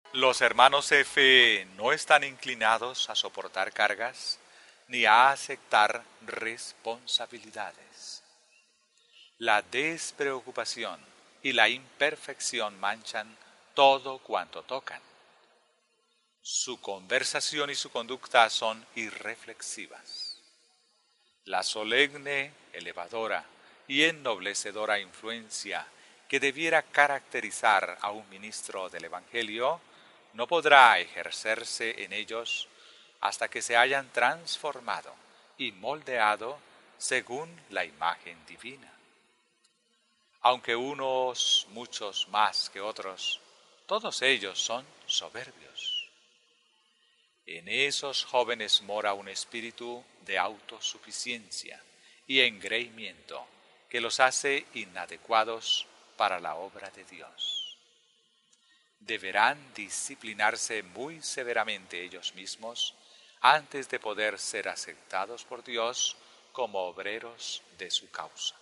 Los hermanos F no están inclinados a soportar cargas ni a aceptar responsabilidades. La despreocupación y la imperfección manchan todo cuanto tocan. Su conversación y su conducta son irreflexivas. La solemne, elevadora y ennoblecedora influencia que debiera caracterizar a un ministro del Evangelio no podrá ejercerse en ellos hasta que se hayan transformado y moldeado según la imagen divina. Aunque unos muchos más que otros, todos ellos son soberbios. En esos jóvenes mora un espíritu de autosuficiencia y engreimiento que los hace inadecuados para la obra de Dios. Deberán disciplinarse muy severamente ellos mismos antes de poder ser aceptados por Dios como obreros de su causa.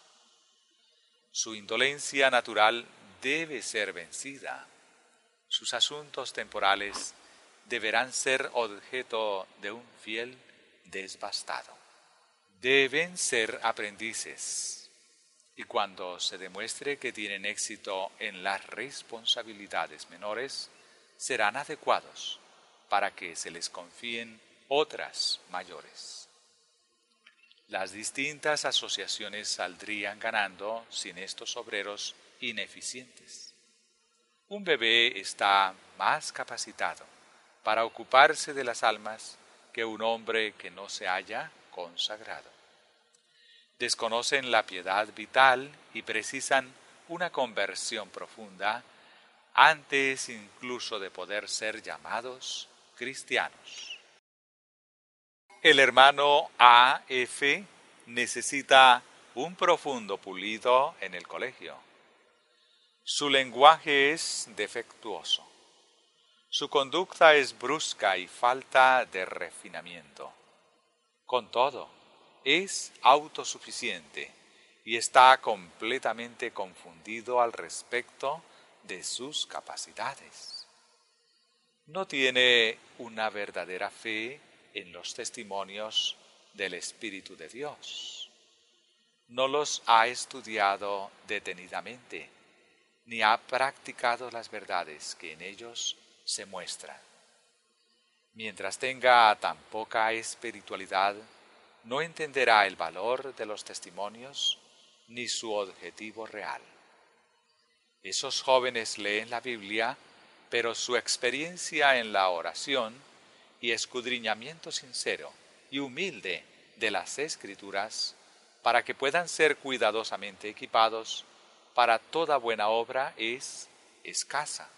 Su indolencia natural debe ser vencida. Sus asuntos temporales deberán ser objeto de un fiel desbastado. Deben ser aprendices, y cuando se demuestre que tienen éxito en las responsabilidades menores, serán adecuados para que se les confíen otras mayores. Las distintas asociaciones saldrían ganando sin estos obreros ineficientes. Un bebé está más capacitado para ocuparse de las almas que un hombre que no se haya consagrado. Desconocen la piedad vital y precisan una conversión profunda antes incluso de poder ser llamados cristianos. El hermano A.F. necesita un profundo pulido en el colegio. Su lenguaje es defectuoso. Su conducta es brusca y falta de refinamiento. Con todo, es autosuficiente y está completamente confundido al respecto de sus capacidades. No tiene una verdadera fe en los testimonios del Espíritu de Dios. No los ha estudiado detenidamente, ni ha practicado las verdades que en ellos se muestran. Mientras tenga tan poca espiritualidad, no entenderá el valor de los testimonios ni su objetivo real. Esos jóvenes leen la Biblia, pero su experiencia en la oración y escudriñamiento sincero y humilde de las Escrituras, para que puedan ser cuidadosamente equipados para toda buena obra, es escasa.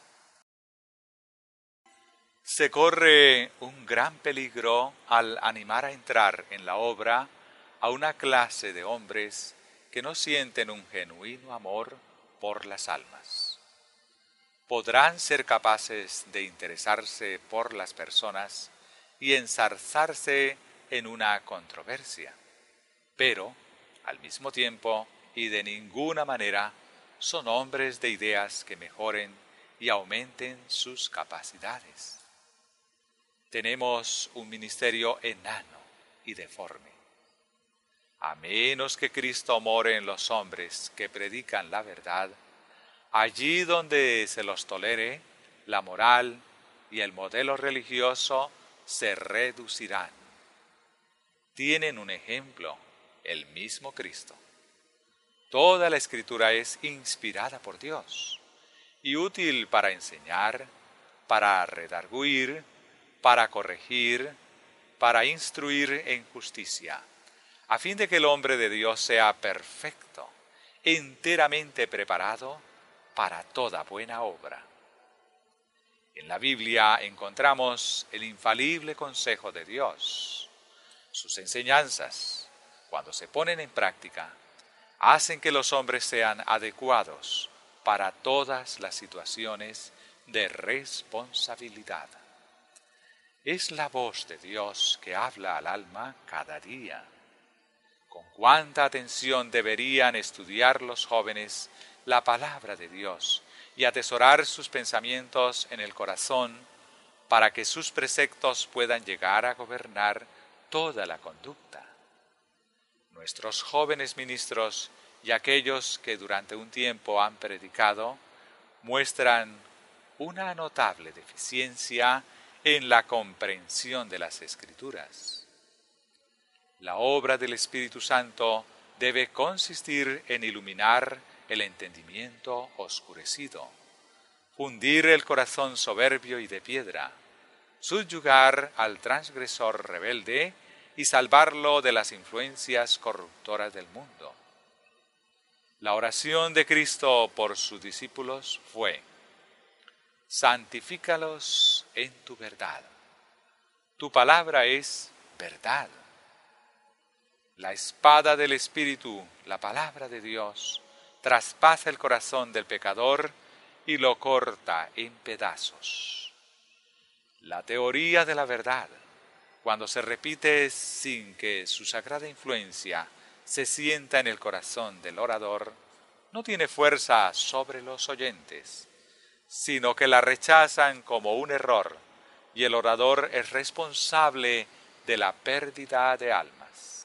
Se corre un gran peligro al animar a entrar en la obra a una clase de hombres que no sienten un genuino amor por las almas. Podrán ser capaces de interesarse por las personas y enzarzarse en una controversia, pero, al mismo tiempo y de ninguna manera, son hombres de ideas que mejoren y aumenten sus capacidades. Tenemos un ministerio enano y deforme. A menos que Cristo more en los hombres que predican la verdad, allí donde se los tolere, la moral y el modelo religioso se reducirán. Tienen un ejemplo, el mismo Cristo. Toda la Escritura es inspirada por Dios y útil para enseñar, para redarguir, para corregir, para instruir en justicia, a fin de que el hombre de Dios sea perfecto, enteramente preparado para toda buena obra. En la Biblia encontramos el infalible consejo de Dios. Sus enseñanzas, cuando se ponen en práctica, hacen que los hombres sean adecuados para todas las situaciones de responsabilidad. Es la voz de Dios que habla al alma cada día. Con cuánta atención deberían estudiar los jóvenes la palabra de Dios y atesorar sus pensamientos en el corazón para que sus preceptos puedan llegar a gobernar toda la conducta. Nuestros jóvenes ministros y aquellos que durante un tiempo han predicado muestran una notable deficiencia en la comprensión de las Escrituras. La obra del Espíritu Santo debe consistir en iluminar el entendimiento oscurecido, fundir el corazón soberbio y de piedra, subyugar al transgresor rebelde y salvarlo de las influencias corruptoras del mundo. La oración de Cristo por sus discípulos fue: santifícalos en tu verdad. Tu palabra es verdad. La espada del Espíritu, la palabra de Dios, traspasa el corazón del pecador y lo corta en pedazos. La teoría de la verdad, cuando se repite sin que su sagrada influencia se sienta en el corazón del orador, no tiene fuerza sobre los oyentes, sino que la rechazan como un error, y el orador es responsable de la pérdida de almas.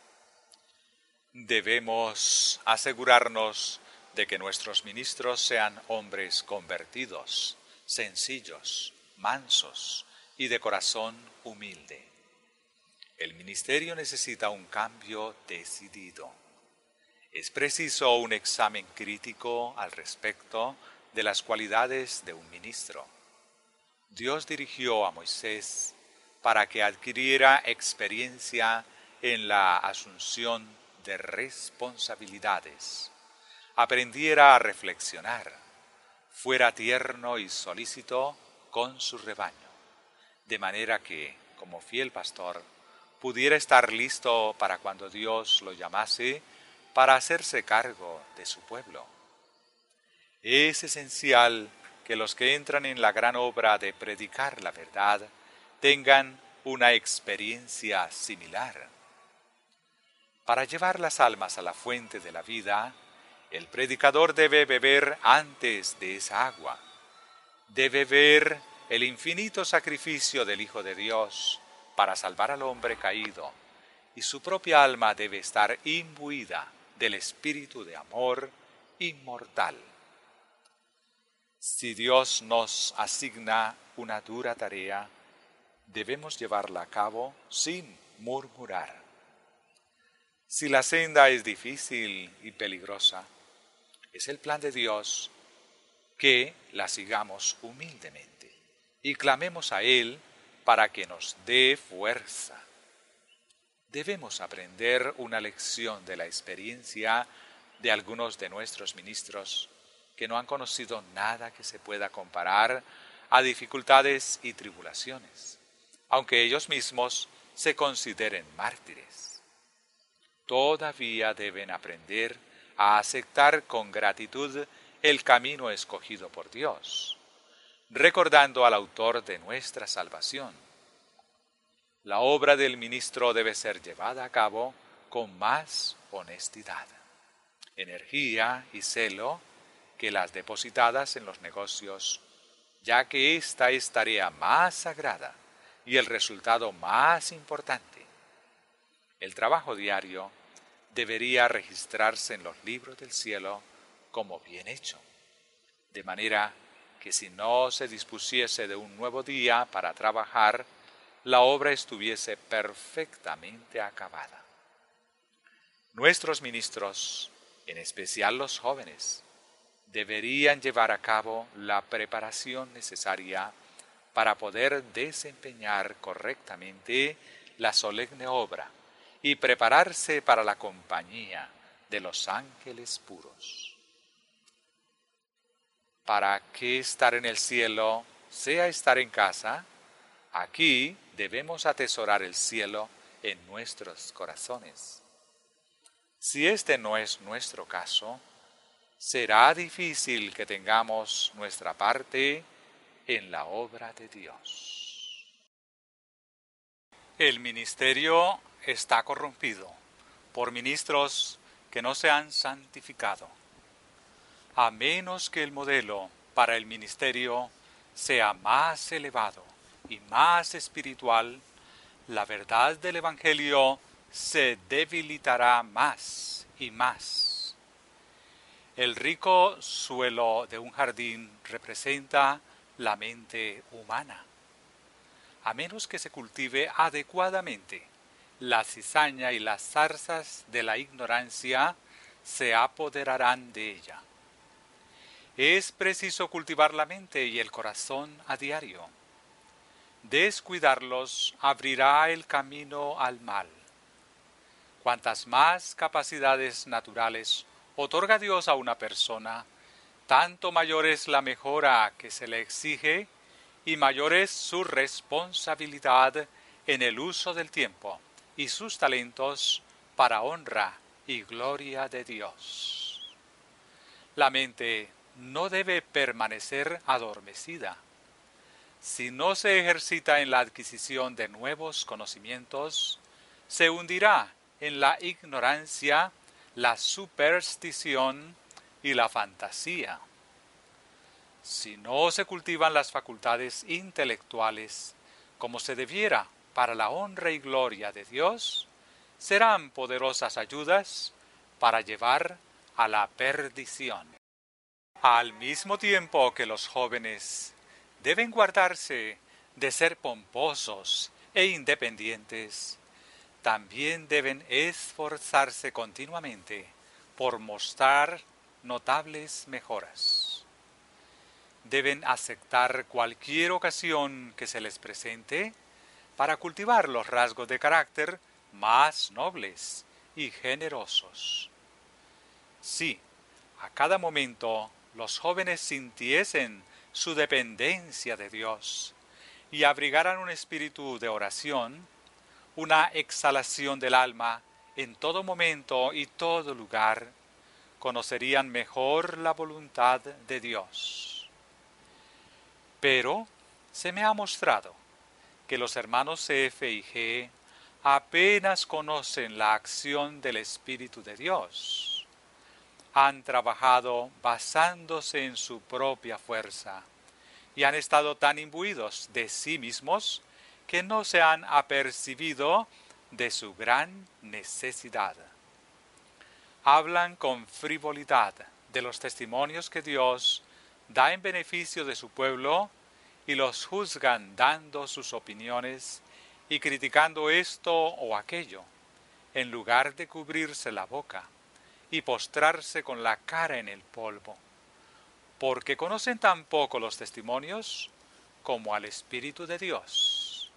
Debemos asegurarnos de que nuestros ministros sean hombres convertidos, sencillos, mansos y de corazón humilde. El ministerio necesita un cambio decidido. Es preciso un examen crítico al respecto de las cualidades de un ministro. Dios dirigió a Moisés para que adquiriera experiencia en la asunción de responsabilidades, aprendiera a reflexionar, fuera tierno y solícito con su rebaño, de manera que, como fiel pastor, pudiera estar listo para cuando Dios lo llamase para hacerse cargo de su pueblo. Es esencial que los que entran en la gran obra de predicar la verdad tengan una experiencia similar. Para llevar las almas a la fuente de la vida, el predicador debe beber antes de esa agua. Debe ver el infinito sacrificio del Hijo de Dios para salvar al hombre caído, y su propia alma debe estar imbuida del espíritu de amor inmortal. Si Dios nos asigna una dura tarea, debemos llevarla a cabo sin murmurar. Si la senda es difícil y peligrosa, es el plan de Dios que la sigamos humildemente y clamemos a Él para que nos dé fuerza. Debemos aprender una lección de la experiencia de algunos de nuestros ministros que no han conocido nada que se pueda comparar a dificultades y tribulaciones, aunque ellos mismos se consideren mártires. Todavía deben aprender a aceptar con gratitud el camino escogido por Dios, recordando al autor de nuestra salvación. La obra del ministro debe ser llevada a cabo con más honestidad, energía y celo que las depositadas en los negocios, ya que esta es tarea más sagrada y el resultado más importante. El trabajo diario debería registrarse en los libros del cielo como bien hecho, de manera que si no se dispusiese de un nuevo día para trabajar, la obra estuviese perfectamente acabada. Nuestros ministros, en especial los jóvenes, deberían llevar a cabo la preparación necesaria para poder desempeñar correctamente la solemne obra y prepararse para la compañía de los ángeles puros. Para que estar en el cielo sea estar en casa, aquí debemos atesorar el cielo en nuestros corazones. Si este no es nuestro caso, será difícil que tengamos nuestra parte en la obra de Dios. El ministerio está corrompido por ministros que no se han santificado, a menos que el modelo para el ministerio sea más elevado y más espiritual, la verdad del Evangelio se debilitará más y más. El rico suelo de un jardín representa la mente humana. A menos que se cultive adecuadamente, la cizaña y las zarzas de la ignorancia se apoderarán de ella. Es preciso cultivar la mente y el corazón a diario. Descuidarlos abrirá el camino al mal. Cuantas más capacidades naturales otorga Dios a una persona, tanto mayor es la mejora que se le exige y mayor es su responsabilidad en el uso del tiempo y sus talentos para honra y gloria de Dios. La mente no debe permanecer adormecida. Si no se ejercita en la adquisición de nuevos conocimientos, se hundirá en la ignorancia, la superstición y la fantasía. Si no se cultivan las facultades intelectuales como se debiera para la honra y gloria de Dios, serán poderosas ayudas para llevar a la perdición. Al mismo tiempo que los jóvenes deben guardarse de ser pomposos e independientes, también deben esforzarse continuamente por mostrar notables mejoras. Deben aceptar cualquier ocasión que se les presente para cultivar los rasgos de carácter más nobles y generosos. Si a cada momento los jóvenes sintiesen su dependencia de Dios y abrigaran un espíritu de oración, una exhalación del alma en todo momento y todo lugar, conocerían mejor la voluntad de Dios. Pero se me ha mostrado que los hermanos F y G apenas conocen la acción del Espíritu de Dios. Han trabajado basándose en su propia fuerza y han estado tan imbuidos de sí mismos que no se han apercibido de su gran necesidad. Hablan con frivolidad de los testimonios que Dios da en beneficio de su pueblo y los juzgan dando sus opiniones y criticando esto o aquello, en lugar de cubrirse la boca y postrarse con la cara en el polvo, porque conocen tan poco los testimonios como al Espíritu de Dios.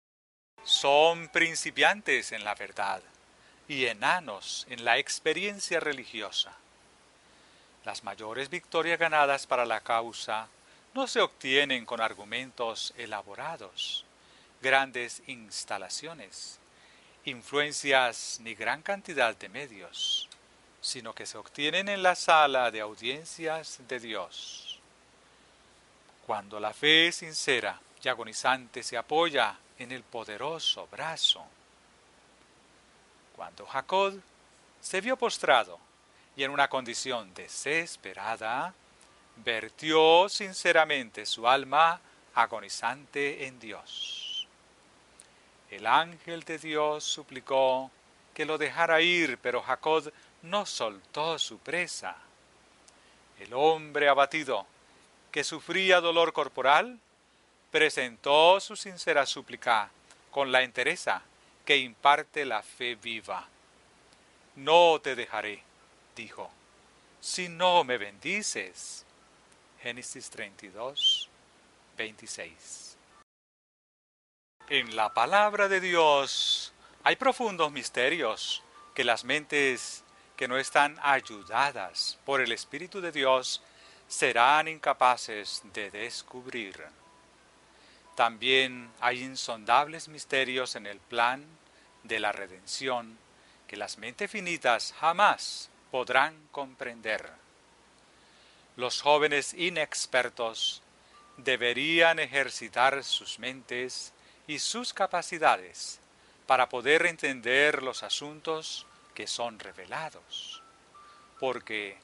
Son principiantes en la verdad y enanos en la experiencia religiosa. Las mayores victorias ganadas para la causa no se obtienen con argumentos elaborados, grandes instalaciones, influencias ni gran cantidad de medios, sino que se obtienen en la sala de audiencias de Dios. Cuando la fe sincera y agonizante se apoya en el poderoso brazo. Cuando Jacob se vio postrado y en una condición desesperada, vertió sinceramente su alma agonizante en Dios. El ángel de Dios suplicó que lo dejara ir, pero Jacob no soltó su presa. El hombre abatido, que sufría dolor corporal, presentó su sincera súplica con la entereza que imparte la fe viva. No te dejaré, dijo, si no me bendices. Génesis 32, 26. En la palabra de Dios hay profundos misterios que las mentes que no están ayudadas por el Espíritu de Dios serán incapaces de descubrir. También hay insondables misterios en el plan de la redención que las mentes finitas jamás podrán comprender. Los jóvenes inexpertos deberían ejercitar sus mentes y sus capacidades para poder entender los asuntos que son revelados, porque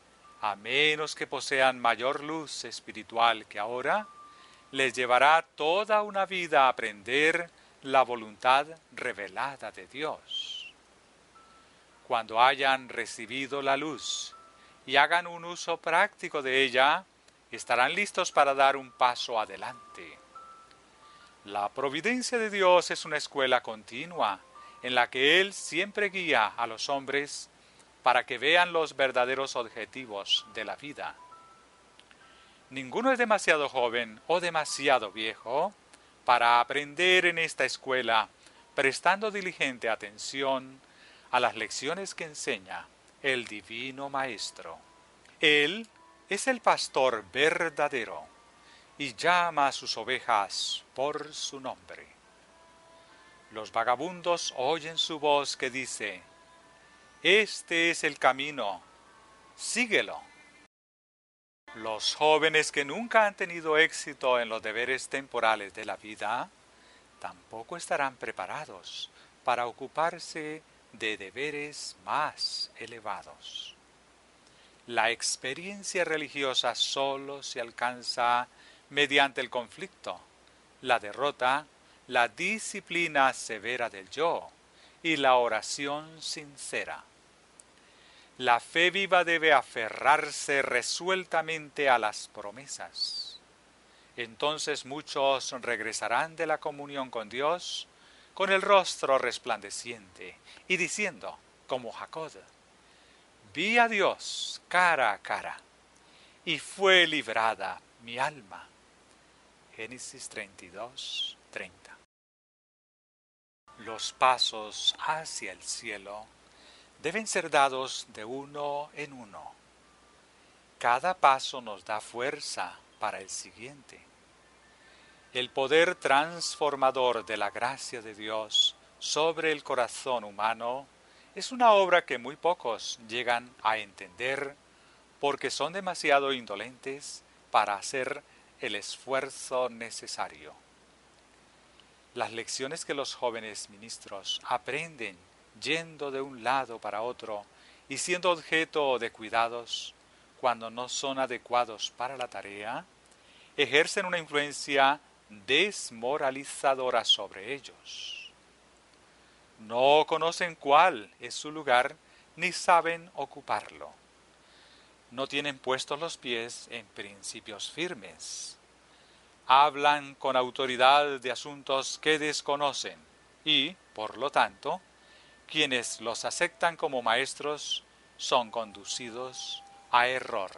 a menos que posean mayor luz espiritual que ahora, les llevará toda una vida a aprender la voluntad revelada de Dios. Cuando hayan recibido la luz y hagan un uso práctico de ella, estarán listos para dar un paso adelante. La providencia de Dios es una escuela continua en la que Él siempre guía a los hombres para que vean los verdaderos objetivos de la vida. Ninguno es demasiado joven o demasiado viejo para aprender en esta escuela, prestando diligente atención a las lecciones que enseña el Divino Maestro. Él es el pastor verdadero y llama a sus ovejas por su nombre. Los vagabundos oyen su voz que dice: «Este es el camino, síguelo». Los jóvenes que nunca han tenido éxito en los deberes temporales de la vida, tampoco estarán preparados para ocuparse de deberes más elevados. La experiencia religiosa solo se alcanza mediante el conflicto, la derrota, la disciplina severa del yo y la oración sincera. La fe viva debe aferrarse resueltamente a las promesas. Entonces muchos regresarán de la comunión con Dios con el rostro resplandeciente y diciendo, como Jacob: «Vi a Dios cara a cara, y fue librada mi alma». Génesis 32:30. Los pasos hacia el cielo deben ser dados de uno en uno. Cada paso nos da fuerza para el siguiente. El poder transformador de la gracia de Dios sobre el corazón humano es una obra que muy pocos llegan a entender porque son demasiado indolentes para hacer el esfuerzo necesario. Las lecciones que los jóvenes ministros aprenden yendo de un lado para otro y siendo objeto de cuidados cuando no son adecuados para la tarea, ejercen una influencia desmoralizadora sobre ellos. No conocen cuál es su lugar ni saben ocuparlo. No tienen puestos los pies en principios firmes. Hablan con autoridad de asuntos que desconocen y, por lo tanto, quienes los aceptan como maestros son conducidos a error.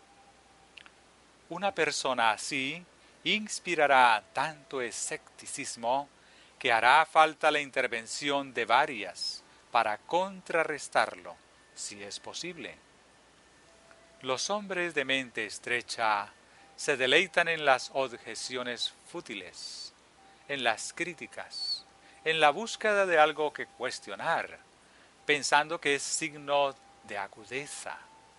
Una persona así inspirará tanto escepticismo que hará falta la intervención de varias para contrarrestarlo, si es posible. Los hombres de mente estrecha se deleitan en las objeciones fútiles, en las críticas, en la búsqueda de algo que cuestionar, pensando que es signo de agudeza.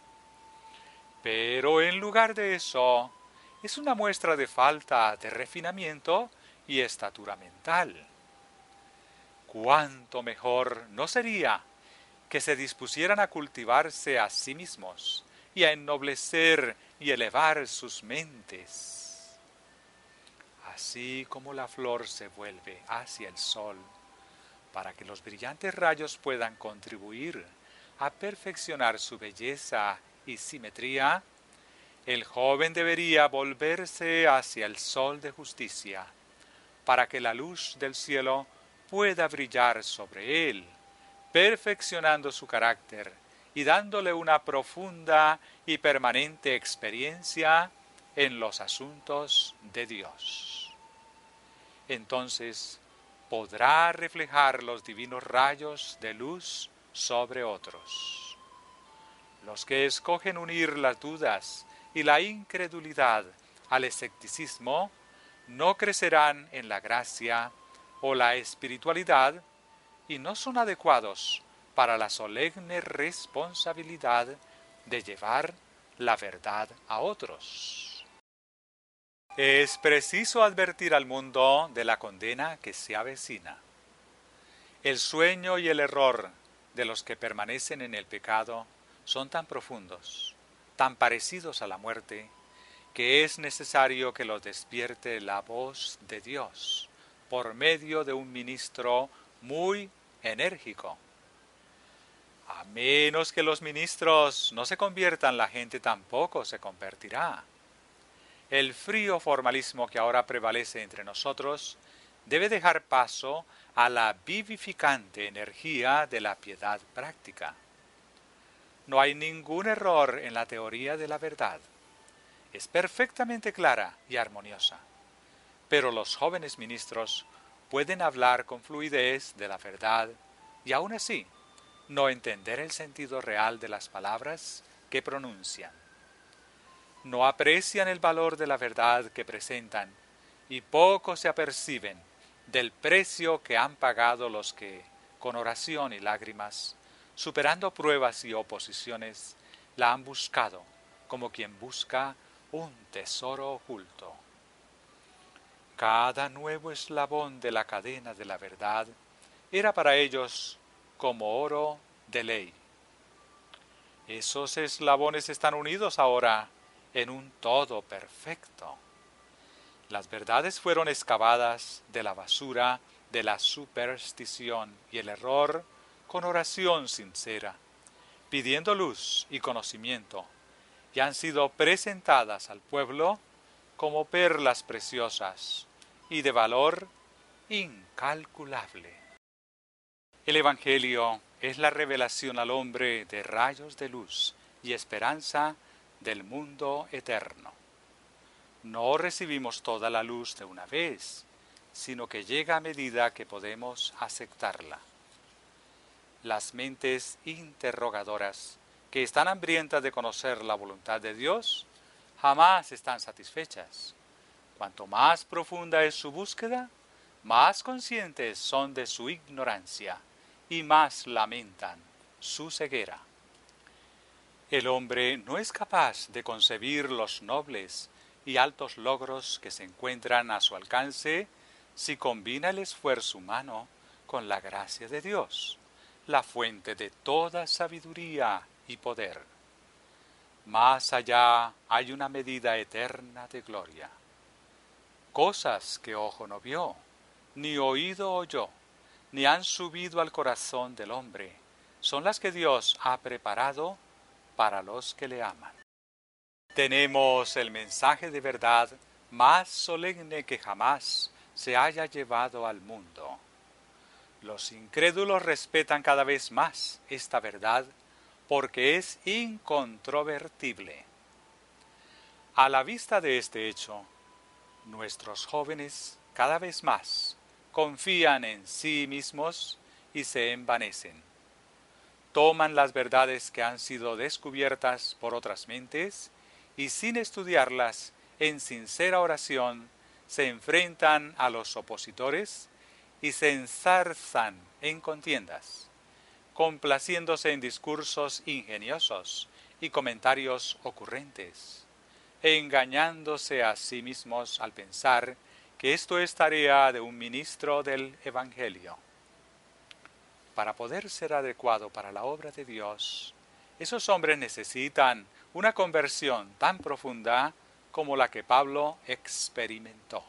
Pero en lugar de eso, es una muestra de falta de refinamiento y estatura mental. ¿Cuánto mejor no sería que se dispusieran a cultivarse a sí mismos y a ennoblecer y elevar sus mentes? Así como la flor se vuelve hacia el sol para que los brillantes rayos puedan contribuir a perfeccionar su belleza y simetría, el joven debería volverse hacia el sol de justicia, para que la luz del cielo pueda brillar sobre él, perfeccionando su carácter y dándole una profunda y permanente experiencia en los asuntos de Dios. Entonces podrá reflejar los divinos rayos de luz sobre otros. Los que escogen unir las dudas y la incredulidad al escepticismo no crecerán en la gracia o la espiritualidad y no son adecuados para la solemne responsabilidad de llevar la verdad a otros. Es preciso advertir al mundo de la condena que se avecina. El sueño y el error de los que permanecen en el pecado son tan profundos tan parecidos a la muerte, que es necesario que los despierte la voz de Dios por medio de un ministro muy enérgico. A menos que los ministros no se conviertan, la gente tampoco se convertirá. El frío formalismo que ahora prevalece entre nosotros debe dejar paso a la vivificante energía de la piedad práctica. No hay ningún error en la teoría de la verdad. Es perfectamente clara y armoniosa. Pero los jóvenes ministros pueden hablar con fluidez de la verdad y aún así no entender el sentido real de las palabras que pronuncian. No aprecian el valor de la verdad que presentan y poco se aperciben del precio que han pagado los que, con oración y lágrimas, superando pruebas y oposiciones, la han buscado como quien busca un tesoro oculto. Cada nuevo eslabón de la cadena de la verdad era para ellos como oro de ley. Esos eslabones están unidos ahora en un todo perfecto. Las verdades fueron excavadas de la basura de la superstición y el error con oración sincera, pidiendo luz y conocimiento, y han sido presentadas al pueblo como perlas preciosas y de valor incalculable. El Evangelio es la revelación al hombre de rayos de luz y esperanza del mundo eterno. No recibimos toda la luz de una vez, sino que llega a medida que podemos aceptarla. Las mentes interrogadoras, que están hambrientas de conocer la voluntad de Dios, jamás están satisfechas. Cuanto más profunda es su búsqueda, más conscientes son de su ignorancia y más lamentan su ceguera. El hombre no es capaz de concebir los nobles y altos logros que se encuentran a su alcance si combina el esfuerzo humano con la gracia de Dios, la fuente de toda sabiduría y poder. Más allá hay una medida eterna de gloria. Cosas que ojo no vio, ni oído oyó, ni han subido al corazón del hombre, son las que Dios ha preparado para los que le aman. Tenemos el mensaje de verdad más solemne que jamás se haya llevado al mundo. Los incrédulos respetan cada vez más esta verdad porque es incontrovertible. A la vista de este hecho, nuestros jóvenes cada vez más confían en sí mismos y se envanecen. Toman las verdades que han sido descubiertas por otras mentes y sin estudiarlas en sincera oración se enfrentan a los opositores y se enzarzan en contiendas, complaciéndose en discursos ingeniosos y comentarios ocurrentes, engañándose a sí mismos al pensar que esto es tarea de un ministro del Evangelio. Para poder ser adecuado para la obra de Dios, esos hombres necesitan una conversión tan profunda como la que Pablo experimentó.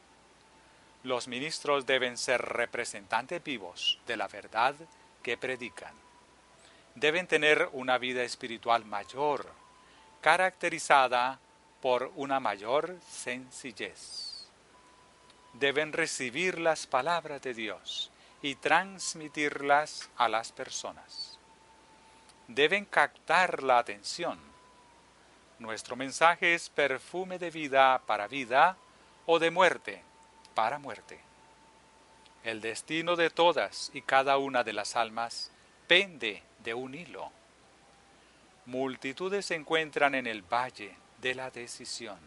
Los ministros deben ser representantes vivos de la verdad que predican. Deben tener una vida espiritual mayor, caracterizada por una mayor sencillez. Deben recibir las palabras de Dios y transmitirlas a las personas. Deben captar la atención. Nuestro mensaje es perfume de vida para vida o de muerte para muerte. El destino de todas y cada una de las almas pende de un hilo. Multitudes se encuentran en el valle de la decisión.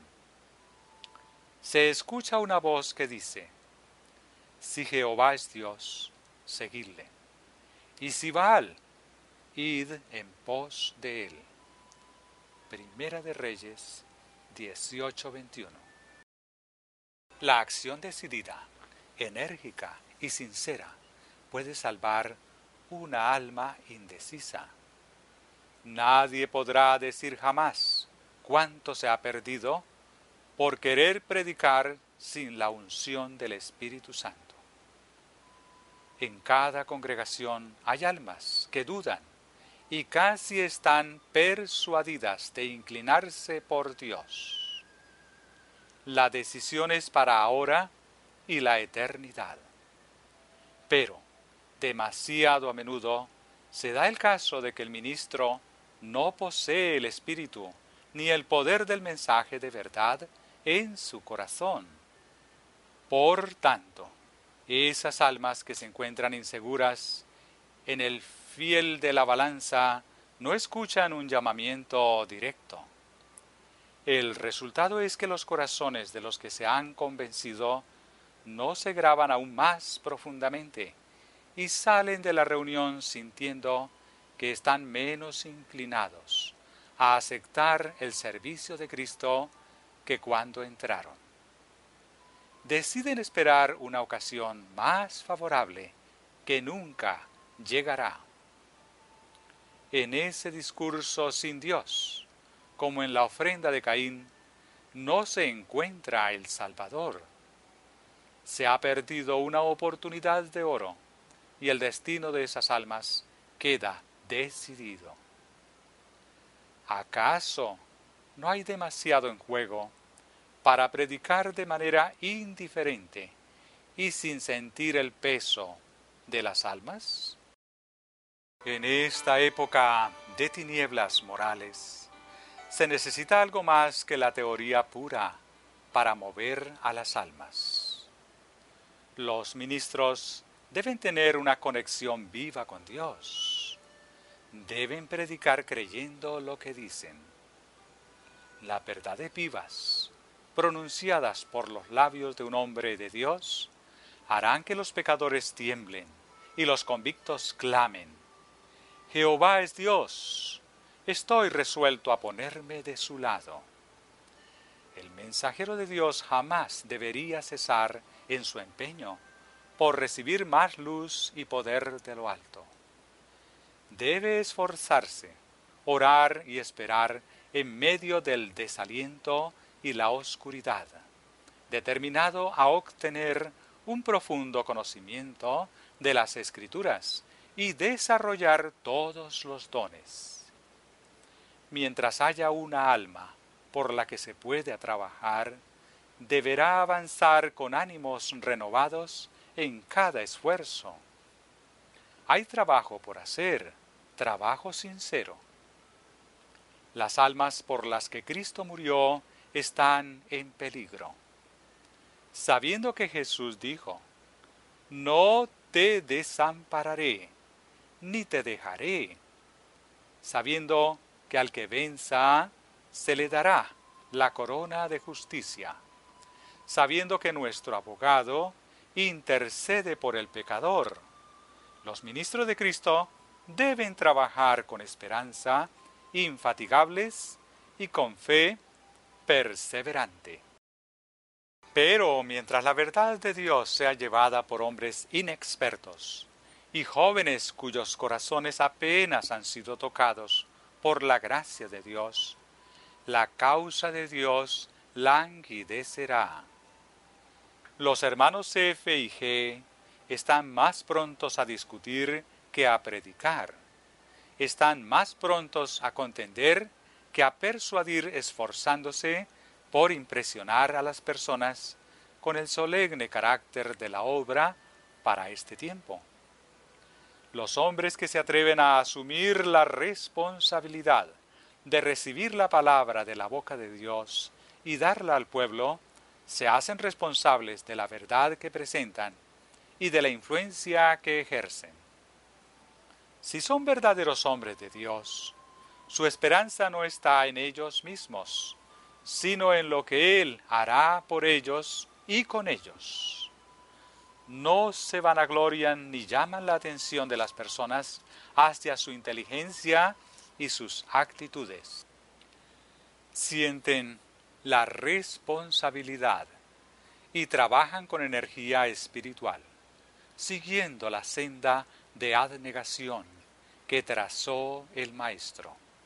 Se escucha una voz que dice: si Jehová es Dios, seguidle. Y si Baal, id en pos de él. Primera de Reyes 18:21. La acción decidida, enérgica y sincera puede salvar una alma indecisa. Nadie podrá decir jamás cuánto se ha perdido por querer predicar sin la unción del Espíritu Santo. En cada congregación hay almas que dudan y casi están persuadidas de inclinarse por Dios. La decisión es para ahora y la eternidad. Pero, demasiado a menudo, se da el caso de que el ministro no posee el espíritu ni el poder del mensaje de verdad en su corazón. Por tanto, esas almas que se encuentran inseguras en el fiel de la balanza no escuchan un llamamiento directo. El resultado es que los corazones de los que se han convencido no se graban aún más profundamente y salen de la reunión sintiendo que están menos inclinados a aceptar el servicio de Cristo que cuando entraron. Deciden esperar una ocasión más favorable que nunca llegará. En ese discurso sin Dios, como en la ofrenda de Caín, no se encuentra el Salvador. Se ha perdido una oportunidad de oro y el destino de esas almas queda decidido. ¿Acaso no hay demasiado en juego para predicar de manera indiferente y sin sentir el peso de las almas? En esta época de tinieblas morales, se necesita algo más que la teoría pura para mover a las almas. Los ministros deben tener una conexión viva con Dios. Deben predicar creyendo lo que dicen. Las verdades vivas, pronunciadas por los labios de un hombre de Dios, harán que los pecadores tiemblen y los convictos clamen: Jehová es Dios, estoy resuelto a ponerme de su lado. El mensajero de Dios jamás debería cesar en su empeño por recibir más luz y poder de lo alto. Debe esforzarse, orar y esperar en medio del desaliento y la oscuridad, determinado a obtener un profundo conocimiento de las Escrituras y desarrollar todos los dones. Mientras haya una alma por la que se puede trabajar, deberá avanzar con ánimos renovados en cada esfuerzo. Hay trabajo por hacer, trabajo sincero. Las almas por las que Cristo murió están en peligro. Sabiendo que Jesús dijo: no te desampararé, ni te dejaré. Sabiendo que al que venza se le dará la corona de justicia. Sabiendo que nuestro abogado intercede por el pecador. Los ministros de Cristo deben trabajar con esperanza, infatigables y con fe perseverante. Pero mientras la verdad de Dios sea llevada por hombres inexpertos y jóvenes cuyos corazones apenas han sido tocados por la gracia de Dios, la causa de Dios languidecerá. Los hermanos F y G están más prontos a discutir que a predicar. Están más prontos a contender que a persuadir, esforzándose por impresionar a las personas con el solemne carácter de la obra para este tiempo. Los hombres que se atreven a asumir la responsabilidad de recibir la palabra de la boca de Dios y darla al pueblo, se hacen responsables de la verdad que presentan y de la influencia que ejercen. Si son verdaderos hombres de Dios, su esperanza no está en ellos mismos, sino en lo que Él hará por ellos y con ellos. No se vanaglorian ni llaman la atención de las personas hacia su inteligencia y sus actitudes. Sienten la responsabilidad y trabajan con energía espiritual, siguiendo la senda de abnegación que trazó el Maestro.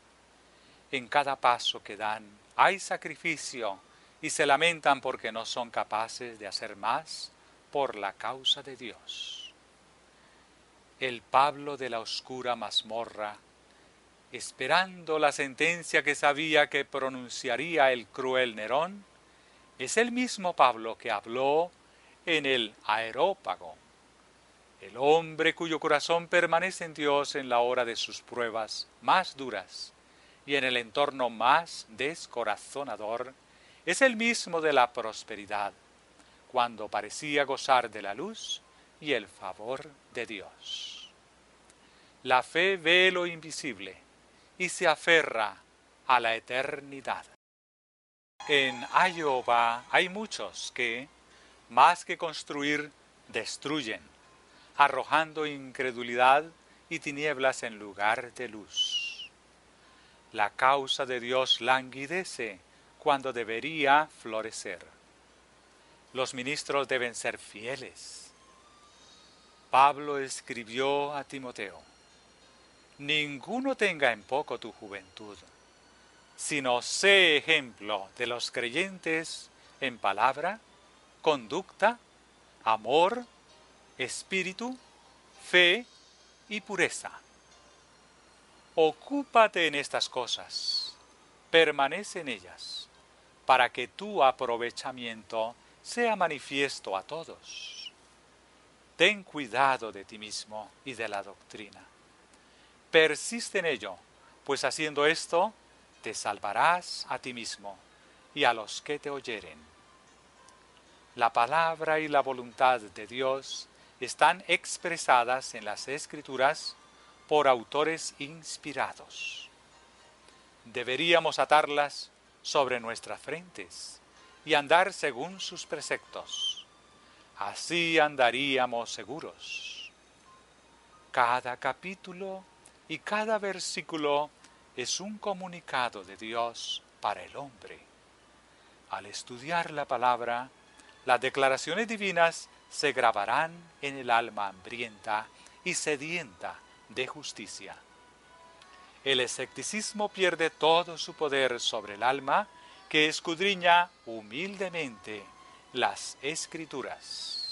En cada paso que dan hay sacrificio y se lamentan porque no son capaces de hacer más por la causa de Dios. El Pablo de la oscura mazmorra, esperando la sentencia que sabía que pronunciaría el cruel Nerón, es el mismo Pablo que habló en el Areópago, el hombre cuyo corazón permanece en Dios en la hora de sus pruebas más duras y en el entorno más descorazonador, es el mismo de la prosperidad, cuando parecía gozar de la luz y el favor de Dios. La fe ve lo invisible y se aferra a la eternidad. En Iowa hay muchos que, más que construir, destruyen, arrojando incredulidad y tinieblas en lugar de luz. La causa de Dios languidece cuando debería florecer. Los ministros deben ser fieles. Pablo escribió a Timoteo: ninguno tenga en poco tu juventud, sino sé ejemplo de los creyentes en palabra, conducta, amor, espíritu, fe y pureza. Ocúpate en estas cosas, permanece en ellas, para que tu aprovechamiento sea manifiesto a todos. Ten cuidado de ti mismo y de la doctrina. Persiste en ello, pues haciendo esto, te salvarás a ti mismo y a los que te oyeren. La palabra y la voluntad de Dios están expresadas en las Escrituras por autores inspirados. Deberíamos atarlas sobre nuestras frentes y andar según sus preceptos. Así andaríamos seguros. Cada capítulo y cada versículo es un comunicado de Dios para el hombre. Al estudiar la palabra, las declaraciones divinas se grabarán en el alma hambrienta y sedienta de justicia. El escepticismo pierde todo su poder sobre el alma que escudriña humildemente las Escrituras.